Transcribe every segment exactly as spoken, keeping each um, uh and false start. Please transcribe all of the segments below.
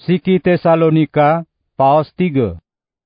Siki Tesalonika, paos tiga.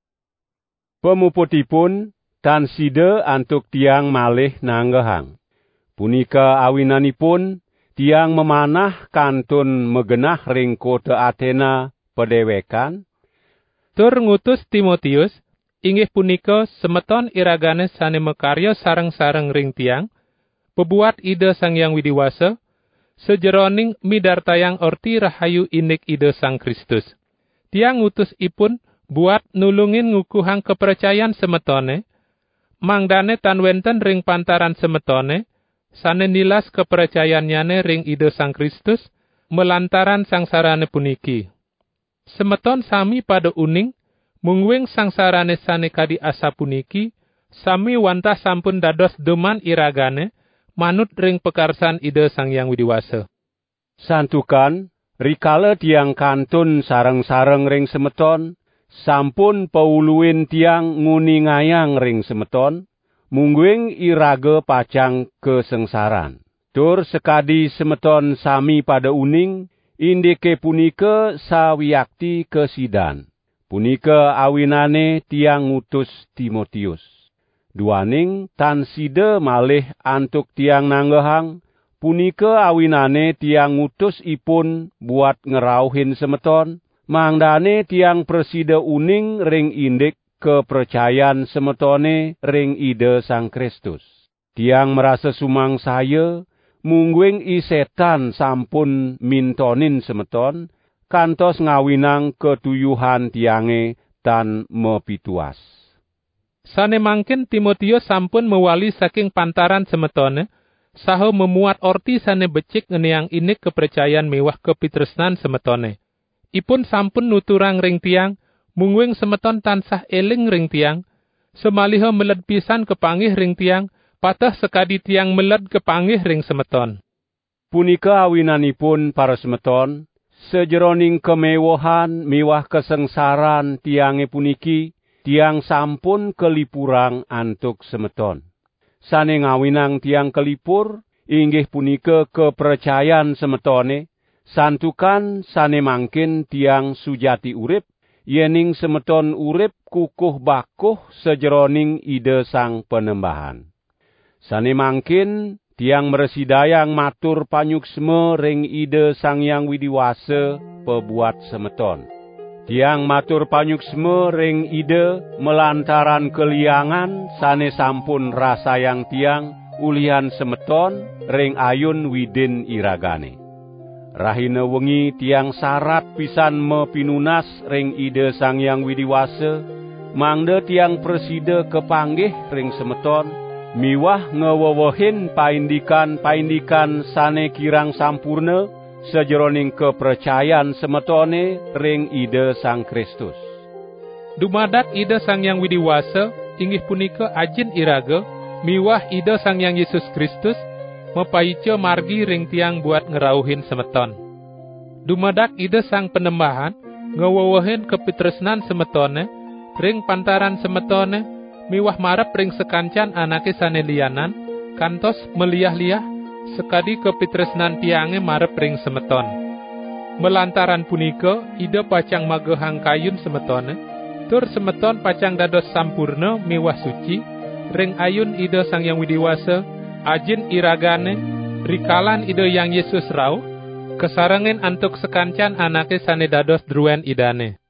Pemuputipun tan sida antuk tiang malih nanggehang. Punika awinanipun tiang memanah kantun megenah ring kota Athena pedewekan. Tur ngutus Timotius, inggih punika semeton iragane sane makarya sareng-sareng ring tiang, pebuat ide Sang Hyang Widiwasa, sejeroning midartayang orti rahayu inik ide Sang Kristus. Tiang ngutus ipun buat nulungin ngukuhang kepercayaan semetone, mangdane tan wenten ring pantaran semetone, sane nilas kepercayaannyane ring ide Sang Kristus, melantaran sangsarane puniki. Semeton sami pada uning, mungwing sangsarane sane kadi asa puniki, sami wantah sampun dados deman iragane, manut ring pekarsan ide Sang Hyang Widiwasa. Santukan, rikala tiang kantun sareng-sareng ring semeton, sampun pauluin tiang nguningayang ring semeton, mungguing iraga pacang kesengsaran. Tur sekadi semeton sami pada uning, indike punika sawiakti kesidan. Punika awinane tiang ngutus Timotius. Duaning tan sida malih antuk tiang nanggehang, punika awinane tiang ngutus ipun buat ngerauhin semeton, mangdane tiang presida uning ring indik kepercayaan semetone ring ide Sang Kristus. Tiang merasa sumang saya, mungguing i setan sampun mintonin semeton, kantos ngawinang ketuyuhan tiange tan mepituas. Sane mangkin Timotius sampun mewali saking pantaran semetone, saha memuat orti sane becik ngeneang inik kepercayaan mewah kapitresnan semetone. Ipun sampun nuturang ring tiang, mungguing semeton tansah eling ring tiang, semaliha meled pisan kepanggih ring tiang, patah sekadi tiang meled kepanggih ring semeton. Punika awinanipun para semeton, sejeroning kemewahan miwah kesengsaran tiange puniki, tiang sampun kelipurang antuk semeton. Sane ngawinang tiang kelipur, inggih punika kepercayaan semetone, santukan sane mangkin tiang sujati urip, yening semeton urip kukuh bakuh sejeroning ide Sang Penembahan. Sane mangkin tiang meresidayang matur panyuksme ring ide Sang Hyang Widiwasa pebuat semeton. Tiang matur panyuksme ring ide melantaran keliangan sane sampun rasayang tiang ulihan semeton ring ayun widin iragane. Rahina wengi tiang sarat pisan mepinunas ring ide Sang Hyang Widiwasa, mangda tiang presida kepanggih ring semeton, miwah ngewewehin paindikan-paindikan sane kirang sampurna, sejeroning kepercayaan semetone ring ide Sang Kristus. Dumadak ide Sang Hyang Widiwasa, inggih punika ajin iraga, miwah ide Sang Hyang Yesus Kristus, mepaica margi ring tiang buat ngerauhin semeton. Dumadak ide Sang Penembahan, ngewewehin kapitresnan semetone, ring pantaran semetone, miwah marep ring sekancan anake sane lianan, kantos meliah-liah, sekadi kapitresnan tiange marep ring semeton. Melantaran punika, ide pacang magehang kayun semetone, tur semeton pacang dados sampurna miwah suci, ring ayun ide Sang Hyang Widiwasa, ajin iragane, rikalan ide Yang Yesus rauh, kesarengen antuk sekancan anake sane dados druen idane.